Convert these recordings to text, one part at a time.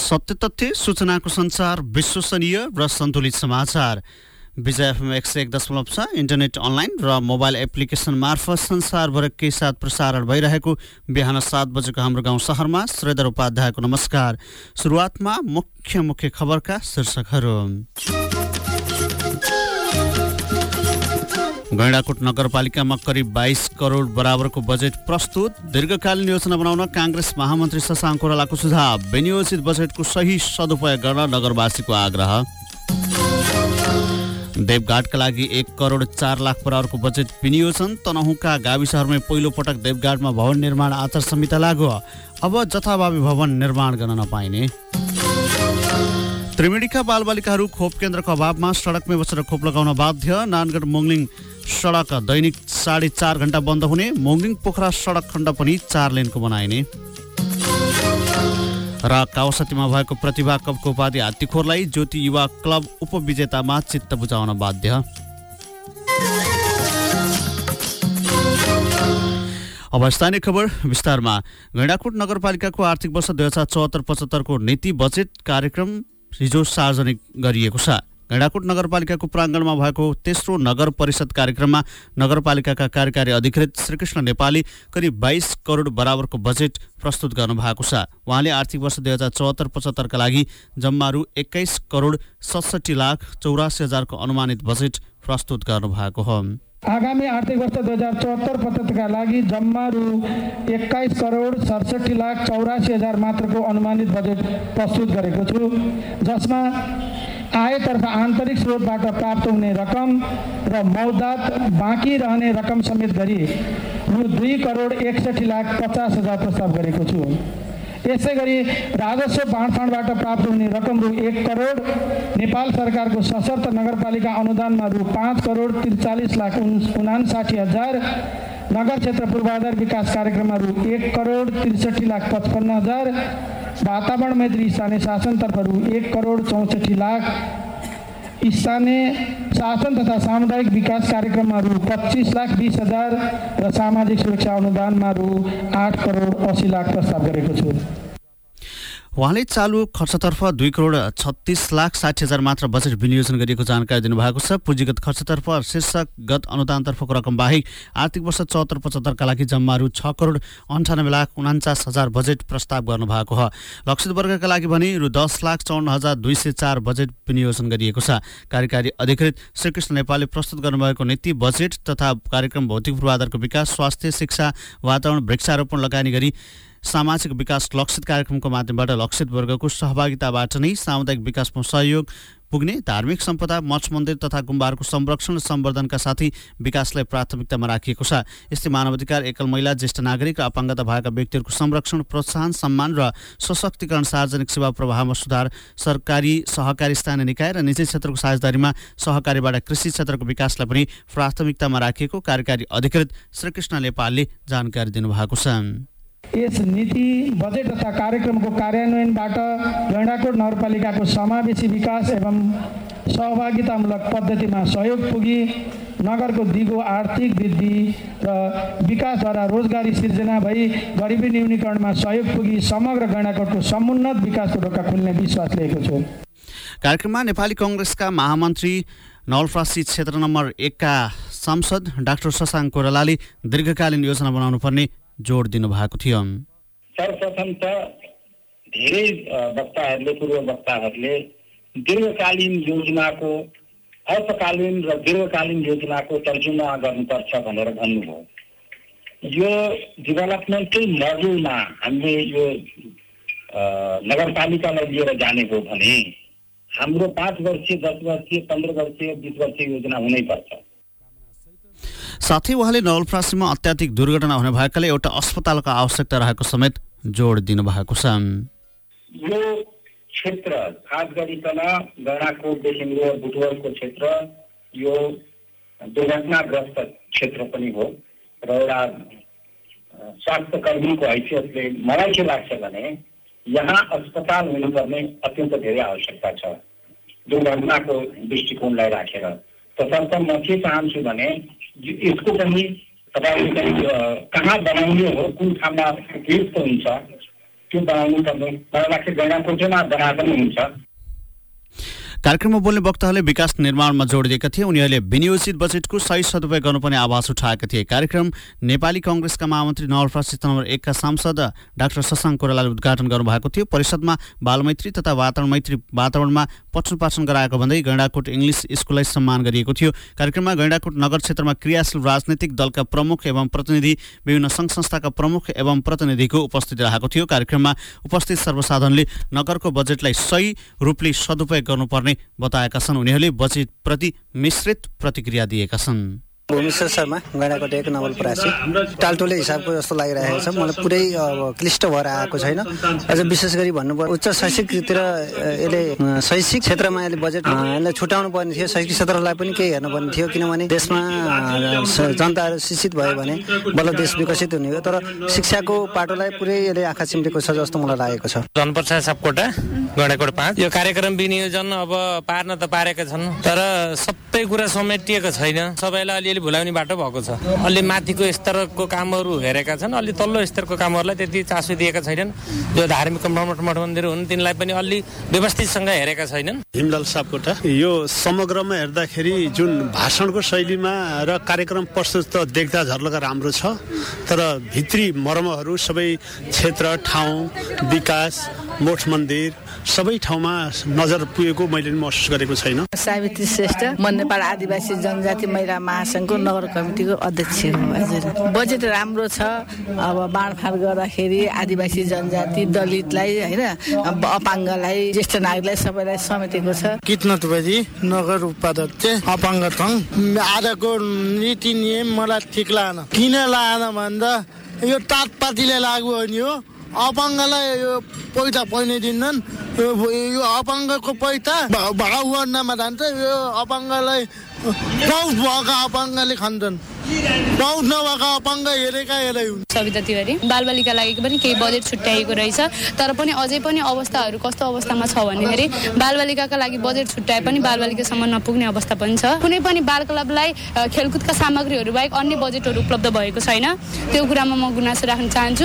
सत्य तथ्य सूचनाको सञ्चार विश्वसनीय र सन्तुलित समाचार विजय एफएम 101.6 इन्टरनेट अनलाइन र मोबाइल एप्लिकेसन मार्फत संसारभरकै साथ प्रसारण भइरहेको बिहान 7 बजेको हाम्रो गाउँ सहरमा श्रीधर उपाध्यायको नमस्कार। सुरुवातमा मुख्य खबरका शीर्षकहरू। गैंडाकोट नगरपालिकामा करिब 22 करोड बराबरको बजेट प्रस्तुत। दीर्घकालीन योजना बनाउन कांग्रेस महामन्त्री शशाङ्क कोइरालाको सुझाव। विनियोजित बजेटको सही सदुपयोग गर्न नगरवासीको आग्रह। देवघाटका लागि 1 करोड 4 लाख बराबरको बजेट विनियोजन। तनहुँका गाविसहरूमा पहिलो पटक देवघाटमा भवन निर्माण आचार संहिता लागू। अब जथाभावी भवन निर्माण गर्न नपाइने। त्रिवेणीका बालबालिकाहरू खोप केन्द्रको अभावमा सडकमै बसेर खोप लगाउन बाध्य। नानगढ मोङलिङ सडक दैनिक 4.5 घण्टा बन्द हुने। मोङलिङ पोखरा सडक खण्ड पनि 4 लेनको बनाइने। र कावासातीमा भएको प्रतिभा कपको उपाधि हात्तीखोरलाई ज्योति युवा क्लब उपविजेतामा चित्त बुझाउन बाध्य। अब स्थानीय खबर विस्तारमा। गैंडाकोट नगरपालिकाको आर्थिक वर्ष 2074-75 को नीति बजेट कार्यक्रम हिजो सार्वजनिक गरिएको छ। गैंडाकोट नगरपालिकाको प्राङ्गणमा भएको तेस्रो नगर परिषद कार्यक्रममा नगरपालिकाका कार्यकारी अधिकृत श्रीकृष्ण नेपाली करिब 22 करोड बराबरको बजेट प्रस्तुत गर्नुभएको छ। उहाँले आर्थिक वर्ष 2074-75 का लागि जम्मा रु 21 करोड 67 लाख 84 हजारको अनुमानित बजेट प्रस्तुत गर्नुभएको हो। आगामी आर्थिक वर्ष 2074-75 का लागि जम्मा रु 21 करोड 67 लाख 84 हजार मात्रको अनुमानित बजेट प्रस्तुत गरेको छु, जसमा आयतर्फ आन्तरिक स्रोतबाट प्राप्त हुने रकम र मौद्दात बाँकी रहने रकम समेत गरी रु 2 करोड 61 लाख 50 हजार प्रस्ताव गरेको छु। यसै गरी राजस्व बाँडफाँडबाट प्राप्त हुने रकम रु 1 करोड, नेपाल सरकारको सशर्त नगरपालिका अनुदानमा रु 5 करोड 43 लाख 59 हजार, नगर क्षेत्र पूर्वाधार विकास कार्यक्रममा रु 1 करोड 63 लाख 55 हजार, वातावरण मैत्री स्थानीय शासनतर्फ रु 1 करोड 64 लाख, स्थानीय शासन तथा सामुदायिक विकास कार्यक्रममा रु 25 लाख 20 हजार र सामाजिक सुरक्षा अनुदानमा रु 8 करोड 80 लाख प्रस्ताव गरेको छु। उहाँले चालु खर्चतर्फ 2 करोड 36 लाख 60 हजार मात्र बजेट विनियोजन गरिएको जानकारी दिनुभएको छ। पुँजीगत खर्चतर्फ शीर्षकगत अनुदानतर्फको रकम बाहेक आर्थिक वर्ष 74-75 का लागि जम्मा रु 6 करोड 98 लाख 49 हजार बजेट प्रस्ताव गर्नुभएको हो। लक्षित वर्गका लागि भने रु 10 लाख 54 हजार 204 बजेट विनियोजन गरिएको छ। कार्यकारी अधिकृत श्रीकृष्ण नेपालले प्रस्तुत गर्नुभएको नीति बजेट तथा कार्यक्रम भौतिक पूर्वाधारको विकास, स्वास्थ्य, शिक्षा, वातावरण, वृक्षारोपण लगानी गरी सामाजिक विकास लक्षित कार्यक्रमको माध्यमबाट लक्षित वर्गको सहभागिताबाट नै सामुदायिक विकासमा सहयोग पुग्ने, धार्मिक सम्पदा, मठ मन्दिर तथा गुम्बाहरूको संरक्षण र सम्वर्धनका साथै विकासलाई प्राथमिकतामा राखिएको छ। यस्तै मानवाधिकार, एकल महिला, ज्येष्ठ नागरिक र अपाङ्गता भएका व्यक्तिहरूको संरक्षण, प्रोत्साहन, सम्मान र सशक्तिकरण, सार्वजनिक सेवा प्रवाहमा सुधार, सरकारी, सहकारी, स्थानीय निकाय र निजी क्षेत्रको साझेदारीमा सहकारीबाट कृषि क्षेत्रको विकासलाई पनि प्राथमिकतामा राखिएको कार्यकारी अधिकृत श्रीकृष्ण नेपालले जानकारी दिनुभएको छ। यस नीति बजेट तथा कार्यक्रमको कार्यान्वयनबाट गैंडाकोट नगरपालिकाको समावेशी विकास एवं सहभागितामूलक पद्धतिमा सहयोग पुगी नगरको दिगो आर्थिक वृद्धि र विकासद्वारा रोजगारी सिर्जना भई गरिबी न्यूनीकरणमा सहयोग पुगी समग्र गैंडाकोटको समुन्नत विकासको ढोका खुल्ने विश्वास लिएको छु। कार्यक्रममा नेपाली कांग्रेसका महामन्त्री नवलपरासी क्षेत्र नम्बर 1 का सांसद डाक्टर शशाङ्क कोइरालाले दीर्घकालीन योजना बनाउनु पर्ने जोड दिनुभएको थियो। सर्वप्रथम त धेरै वक्ताहरूले, पूर्व वक्ताहरूले दीर्घकालीन योजनाको अल्पकालीन र दीर्घकालीन योजनाको तर्जुमा गर्नुपर्छ भनेर भन्नुभयो। यो डेभलपमेन्टल मोडलमा हामीले यो नगरपालिकालाई लिएर जाने हो भने हाम्रो 5 वर्षीय, 10 वर्षीय, 15 वर्षीय, 20 वर्षीय योजना हुनैपर्छ। साथै उहाँले नवलपरासीमा अत्याधिक दुर्घटना हुने भएकाले एउटा अस्पतालको आवश्यकता रहेको समेत जोड दिनुभएको छ। यो क्षेत्र खास गरिकन गैंडाकोटदेखि लिएर बुटवलको क्षेत्र यो दुर्घटनाग्रस्त क्षेत्र पनि हो र एउटा स्वास्थ्य कर्मीको हैसियतले मलाई के लाग्छ भने यहाँ अस्पताल हुनुपर्ने अत्यन्त धेरै आवश्यकता छ दुर्घटनाको दृष्टिकोणलाई राखेर। तसर्थ म के चाहन्छु भने यसको पनि तपाईले कहाँ बनाउने हो, कुन ठाउँमा उपयुक्त हुन्छ त्यो बनाउनु पर्ने मलाई लाग्छ गैंडाकोटमा बना पनि हुन्छ। कार्यक्रममा बोल्ने वक्ताहरूले विकास निर्माणमा जोड दिएका थिए। उनीहरूले विनियोजित बजेटको सही सदुपयोग गर्नुपर्ने आवाज उठाएका थिए। कार्यक्रम नेपाली कांग्रेसका महामन्त्री नवलपरासी नम्बर 1 का सांसद डाक्टर शशाङ्क कोइरालाले उद्घाटन गर्नुभएको थियो। परिषदमा बालमैत्री तथा वातावरणमा पठन गराएको भन्दै गैंडाकोट इङ्ग्लिस स्कुललाई सम्मान गरिएको थियो। कार्यक्रममा गैंडाकोट नगर क्षेत्रमा क्रियाशील राजनीतिक दलका प्रमुख एवं प्रतिनिधि, विभिन्न सङ्घ संस्थाका प्रमुख एवं प्रतिनिधिको उपस्थिति रहेको थियो। कार्यक्रममा उपस्थित सर्वसाधारणले नगरको बजेटलाई सही रूपले सदुपयोग गर्नुपर्ने बताएका छन्। उनीहरूले बजेटप्रति मिश्रित प्रतिक्रिया दिएका छन्। भूमेश्वर शर्मा, गैंडाकोट 1 नवलपरासी। टालटोले हिसाबको जस्तो लागिरहेको छ, मलाई पुरै क्लिष्ट भएर आएको छैन। अझ विशेष गरी भन्नुपर्दा उच्च शैक्षिकतिर यसले शैक्षिक क्षेत्रमा यसले बजेट यसलाई छुट्याउनु पर्ने थियो। शैक्षिक क्षेत्रलाई पनि केही हेर्नुपर्ने थियो, किनभने देशमा जनताहरू शिक्षित भयो भने बल्ल देश विकसित हुने हो। तर शिक्षाको पाटोलाई पुरै यसले आँखा चिम्टेको छ जस्तो मलाई लागेको छ। जनप्रसाद सापकोटा, गैंडाकोट 5। यो कार्यक्रम विनियोजन अब पार्न त पारेका छन्, तर सबै कुरा समेटिएको छैन। सबैलाई अलिअलि भुलाउने बाटो भएको छ। अलि माथिको स्तरको कामहरू हेरेका छन्, अलि तल्लो स्तरको कामहरूलाई त्यति चासो दिएका छैनन्। जो धार्मिक मठ मन्दिर हुन् तिनलाई पनि अलि व्यवस्थितसँग हेरेका छैनन्। हिमलाल सापकोटा। यो समग्रमा हेर्दाखेरि जुन भाषणको शैलीमा र कार्यक्रम प्रस्तुत त देख्दा झर्लका राम्रो छ, तर भित्री मर्महरू सबै क्षेत्र, ठाउँ, विकास, मठ मन्दिर सबै ठाउँमा नजर पुगेको मैले महसुस गरेको छैन। सावित्री श्रेष्ठ, म नेपाल आदिवासी जनजाति महिला महासङ्घको नगर कमिटीको अध्यक्ष हो। हजुर, बजेट राम्रो छ। अब बाँडफाँड गर्दाखेरि आदिवासी जनजाति, दलितलाई होइन, अपाङ्गलाई, ज्येष्ठ नागरिकलाई सबैलाई समेटेको छ। कितना तुजी नगर उपाध्यक्ष अपाङ्ग थङ। आजको नीति नियम मलाई ठिक लागेन। किन लागेन भन्दा यो तातपातीले लागू हो नि हो। अपाङ्गलाई यो पैसा पैनै दिन्छन्। यो अपाङ्गको पैसा भाउ गर्नमा जान्छ। यो अपाङ्गलाई पाउस भएका अपाङ्गले खान्छन्, पाउस नभएका अपाङ्ग हेरेका हेरै हुन्छ। सविता तिवारी। बालबालिका लागि पनि केही बजेट छुट्याएको रहेछ, तर पनि अझै पनि अवस्थाहरू कस्तो अवस्थामा छ भन्दाखेरि बालबालिकाका लागि बजेट छुट्याए पनि बालबालिकासम्म नपुग्ने अवस्था पनि छ। कुनै पनि बाल क्लबलाई खेलकुदका सामग्रीहरू बाहेक अन्य बजेटहरू उपलब्ध भएको छैन। त्यो कुरामा म गुनासो राख्न चाहन्छु।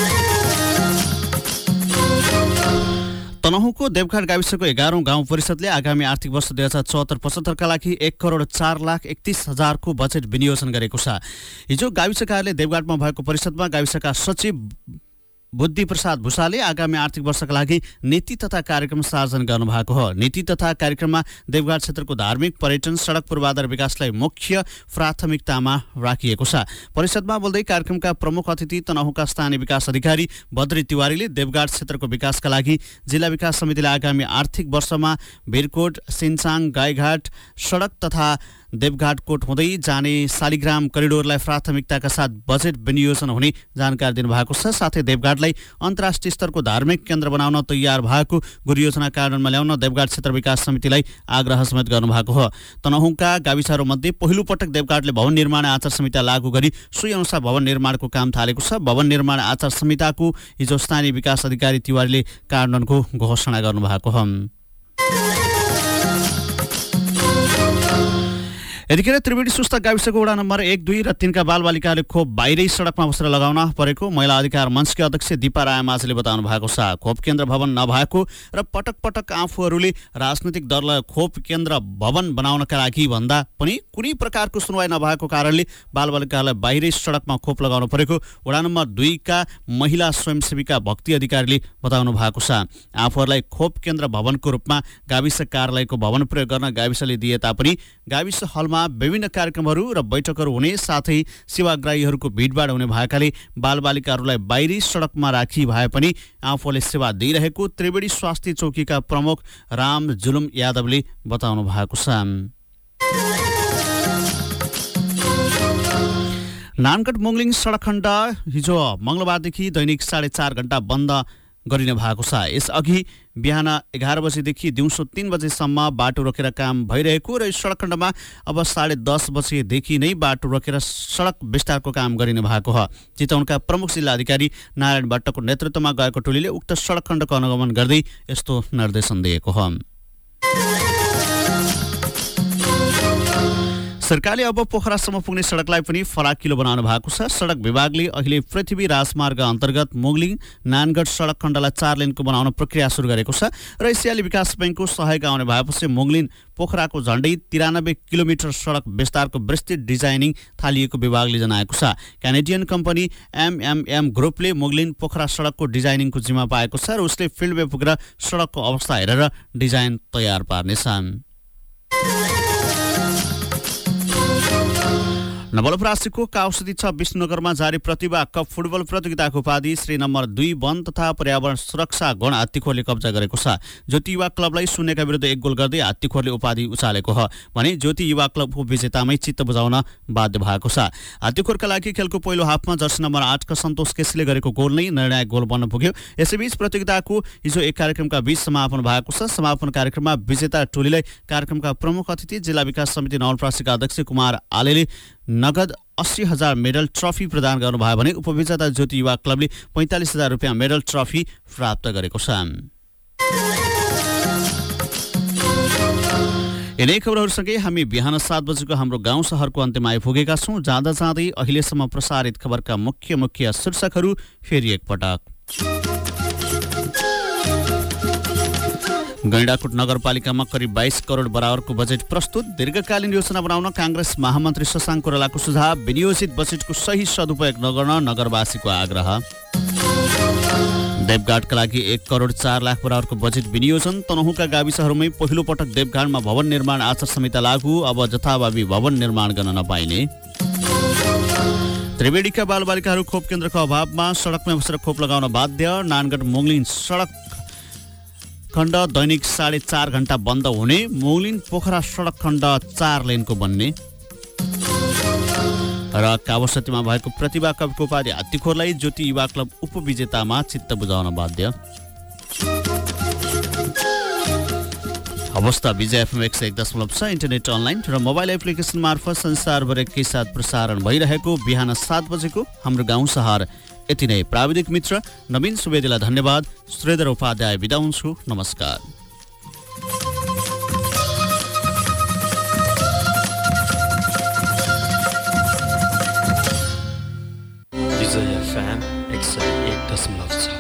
तनहुँको देवघाट गाविसको 11औं गाउँ परिषदले आगामी आर्थिक वर्ष 2074-75 का लागि 1,04,31,000 को बजेट विनियोजन गरेको छ। हिजो गाविस कार्यालय देवघाटमा भएको परिषदमा गाविसका सचिव बुद्धि प्रसाद भूषालले आगामी आर्थिक वर्षका लागि नीति तथा कार्यक्रम सार्वजन गर्नुभएको हो। नीति तथा कार्यक्रममा देवघाट क्षेत्रको धार्मिक, पर्यटन, सडक पूर्वाधार विकासलाई मुख्य प्राथमिकतामा राखिएको छ। परिषदमा बोल्दै कार्यक्रमका प्रमुख अतिथि तनहुँका स्थानीय विकास अधिकारी बद्री तिवारीले देवघाट क्षेत्रको विकासका लागि जिल्ला विकास समितिले आगामी आर्थिक वर्षमा भिरकोट, सिन्चाङ, गाईघाट सडक तथा देवघाटकोट हुँदै जाने शालिग्राम करिडोरलाई प्राथमिकताका साथ बजेट विनियोजन हुने जानकारी दिनुभएको छ। साथै देवघाटलाई अन्तर्राष्ट्रिय स्तरको धार्मिक केन्द्र बनाउन तयार भएको गुरुयोजना कार्यान्वयनमा ल्याउन देवघाट क्षेत्र विकास समितिलाई आग्रह समेत गर्नुभएको हो। तनहुँका गाविसहरूमध्ये पहिलो पटक देवघाटले भवन निर्माण आचार संहिता लागू गरी सोही अनुसार भवन निर्माणको काम थालेको छ। भवन निर्माण आचार संहिताको हिजो स्थानीय विकास अधिकारी तिवारीले कार्यान्वयनको घोषणा गर्नुभएको हो। यतिखेर त्रिवेणी सुस्ता गाविसको वडा नम्बर 1, 2 र 3 का बालबालिकाले खोप बाहिरै सडकमा बसेर लगाउन परेको महिला अधिकार मञ्चकी अध्यक्ष दीपा रायमाझीले बताउनु भएको छ। खोप केन्द्र भवन नभएको र पटक पटक आफूहरूले राजनैतिक दललाई खोप केन्द्र भवन बनाउनका लागि भन्दा पनि कुनै प्रकारको सुनवाई नभएको कारणले बालबालिकालाई बाहिरै सडकमा खोप लगाउनु परेको वडा नम्बर 2 का महिला स्वयंसेविका भक्ति अधिकारीले बताउनु भएको छ। आफूहरूलाई खोप केन्द्र भवनको रूपमा गाविस कार्यालयको भवन प्रयोग गर्न गाविसले दिए तापनि गाविस हलमा विभिन्न कार्यक्रमहरू र बैठकहरू हुने साथै सेवाग्राहीहरूको भिडभाड हुने भएकाले बालबालिकाहरूलाई बाहिरी सडकमा राखी भए पनि आफूले सेवा दिइरहेको त्रिवेणी स्वास्थ्य चौकीका प्रमुख राम जुलुम यादवले बताउनु भएको छ। नानगढ मुङलिङ सडक खण्ड हिजो मंगलबारदेखि दैनिक 4.5 घण्टा बन्द गरिने भएको छ। यसअघि बिहान 11 बजेदेखि दिउँसो 3 बजेसम्म बाटो रोकेर काम भइरहेको र सडक खण्डमा अब 10:30 बजेदेखि नै बाटो रोकेर सडक विस्तारको काम गरिने भएको हो। चितवनका प्रमुख जिल्ला अधिकारी नारायण भट्टको नेतृत्वमा गएको टोलीले उक्त सडक खण्डको अनुगमन गर्दै यस्तो निर्देशन दिएको हो। सरकारले अब पोखरासम्म पुग्ने सडकलाई पनि फराकिलो बनाउनु भएको छ। सडक विभागले अहिले पृथ्वी राजमार्ग अन्तर्गत मोगलिङ नानगढ सडक खण्डलाई 4 लेनको बनाउन प्रक्रिया सुरु गरेको छ र एसियाली विकास बैंकको सहयोग आउने भएपछि मोगलिङ पोखराको झण्डै 93 किलोमिटर सडक विस्तारको विस्तृत डिजाइनिङ थालिएको विभागले जनाएको छ। क्यानेडियन कम्पनी MMM ग्रुपले मोगलिङ पोखरा सडकको डिजाइनिङको जिम्मा पाएको छ र उसले फिल्डमा पुगेर सडकको अवस्था हेरेर डिजाइन तयार पार्नेछ। नवलपरासीको काउसदी 6 विष्णुनगरमा जारी प्रतिभा कप फुटबल प्रतियोगिताको उपाधि श्री नम्बर 2 वन तथा पर्यावरण सुरक्षा गण हात्तीखोरले कब्जा गरेको छ। ज्योति युवा क्लबलाई 0 का विरुद्ध 1 गोल गर्दै हात्तीखोरले उपाधि उचालेको हो भने ज्योति युवा क्लबको विजेतामै चित्त बुझाउन बाध्य भएको छ। हात्तीखोरका लागि खेलको पहिलो हाफमा जर्सी नम्बर 8 का सन्तोष केसीले गरेको गोल नै निर्णायक गोल बन्न पुग्यो। यसैबीच प्रतियोगिताको हिजो एक कार्यक्रमका बीच समापन भएको छ। समापन कार्यक्रममा विजेता टोलीलाई कार्यक्रमका प्रमुख अतिथि जिल्ला विकास समिति नवलपरासीका अध्यक्ष कुमार आलेले नगद 80,000 मेडल ट्रफी प्रदान गर्नुभयो भने उपविजेता ज्योति युवा क्लबले 45,000 रुपियाँ मेडल ट्रफी प्राप्त गरेको छ। यिनै खबरहरूसँगै हामी बिहान 7 बजेको हाम्रो गाउँ सहरको अन्त्यमा आइपुगेका छौँ। जाँदा जाँदै अहिलेसम्म प्रसारित खबरका मुख्य शीर्षकहरू फेरि एकपटक। गैंडाकोट नगरपालिकामा करिब 22 करोड बराबरको बजेट प्रस्तुत। दीर्घकालीन योजना बनाउन कांग्रेस महामन्त्री शशाङ्क कोइरालाको सुझाव। विनियोजित बजेटको सही सदुपयोग नगर्न नगरवासीको आग्रह। देवघाटका लागि 1 करोड 4 लाख बराबरको बजेट विनियोजन। तनहुँका गाविसहरूमै पहिलो पटक देवघाटमा भवन निर्माण आचार संहिता लागू। अब जथाभावी भवन निर्माण गर्न नपाइने। त्रिवेणीका बालबालिकाहरू खोप केन्द्रको अभावमा सडकमै बसेर खोप लगाउन बाध्य। नानगढ मोगलिङ सडक खण्ड दैनिक 4.5 घण्टा बन्द हुने। मोगलिङ पोखरा सडक खण्ड 4 लेनको बन्ने र कावसतीमा भएको प्रतिभा कपको उपाधि हात्तीखोरलाई ज्योति युवा क्लब उपविजेतामा चित्त बुझाउन बाध्य। अवस्था विजय FM 101.6 इन्टरनेट अनलाइन र मोबाइल एप्लिकेसन मार्फत संसारभर एकै साथ प्रसारण भइरहेको बिहान 7 बजेको हाम्रो गाउँ सहर यति नै। प्राविधिक मित्र नवीन सुवेदीलाई धन्यवाद। श्रीधर उपाध्याय बिदा हुन्छु। नमस्कार। विजय FM 101.6